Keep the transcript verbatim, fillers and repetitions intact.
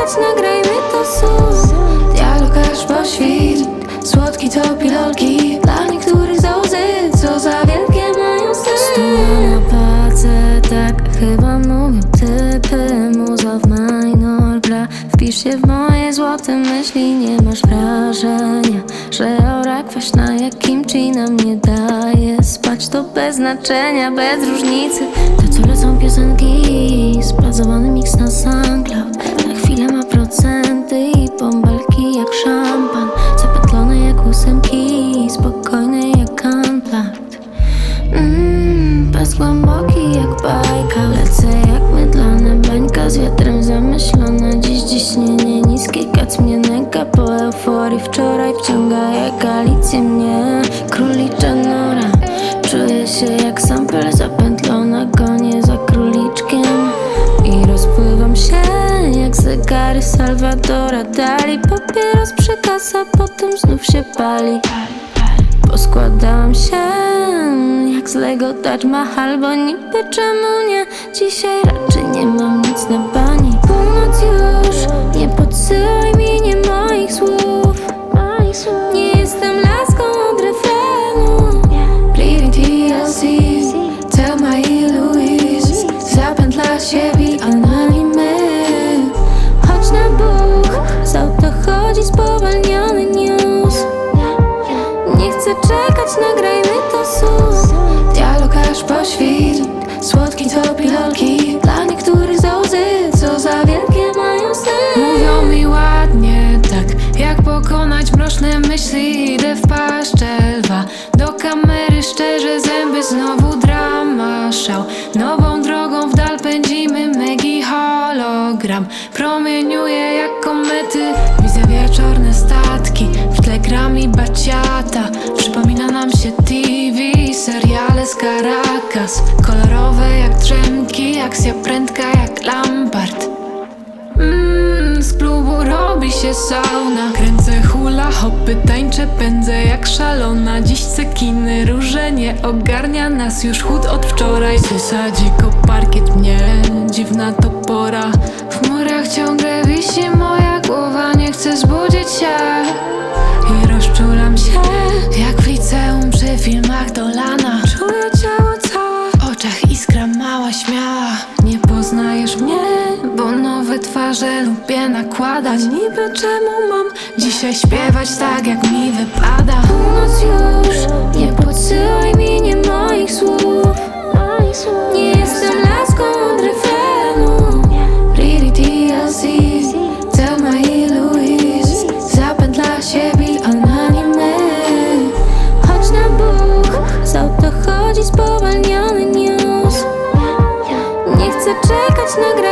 czekać, nagrajmy to słów. Dialog aż po świt, słodki to pilotki. Dla niektórych za łzy, co za wielkie mają sny. Studiona pace, tak chyba mówią typy. Muza w minor bra, wpisz się w moje złote myśli. Nie masz wrażenia, że aura kwaśna jak kimchi nam nie daje spać. To bez znaczenia, bez różnicy. To co lecą piosenki, sprawdzowany mix na SoundCloud. Na chwilę ma procenty i bąbelki jak szampan. Zapetlone jak ósemki, spokojny jak unplugged. Mmm, bez głęboki jak bajka. Lecę jak mydlana bańka, z wiatrem zamyślona. Dziś ciśnienie niskie, kac mnie nęka. Po euforii wczoraj wciąga jak Alicję mnie królicza nora. Czuję się jak sample zapętlona, gonię za króliczkiem i rozpływam się jak zegary Salvadora Dali. Papieros przykasa, potem znów się pali. Poskładałam się jak z Lego Taj Mahal, bo niby czemu nie? Dzisiaj raczej nie mam nic na bani. Północ już, nie podsyłaj mi nie moich słów. Nie jestem laską od refrenu. Reading T L C, Thelma i Louise. Zapętla się w anonimy. Chodź na Bóg, z auta chodzi spowalniony news. Nie chcę czekać, nagrajmy to słów. Dialog aż po świt, słodki to pilotki. Dla niektórych za łzy, co za wielkie mają sny. Mówią mi ładnie, tak jak pokonać mroczne myśli. Idę w paszczę lwa, do kamery szczerze zęby, znowu drama, szał. Nową drogą w dal pędzimy, megi hologram promieniuje jak komety. Widzę wieczorne statki, w tle gram i baciata. Przypomina nam się T V, seriale z Caracas. Kolorowe jak drzemki, akcja prędka jak Lampard. Mmm, z klubu robi się sauna. Kręcę hula hopy, tańczę, pędzę jak szalona. Dziś cekiny, róże nie ogarnia nas już chód od wczoraj. Sysa dziko parkiet mnie, dziwna to pora. W chmurach ciągle wisi moja głowa, nie chcę zbudzić się i rozczulam się jak w liceum przy filmach Dolana. Czuję ciało całe, w oczach iskra mała, śmiała. Nie poznajesz mnie, bo nowe twarze lubię nakładać. Niby czemu mam dzisiaj śpiewać tak jak mi wypada? Północ już, nie podsyłaj mi nie moich słów. Nie jestem laską od refrenu. Riri T L C, Thelma i Louise. Zapętla się w anonimy. Chodź na Bóg, z auta chodzi spowalniony news. Nie chcę czekać, nagrać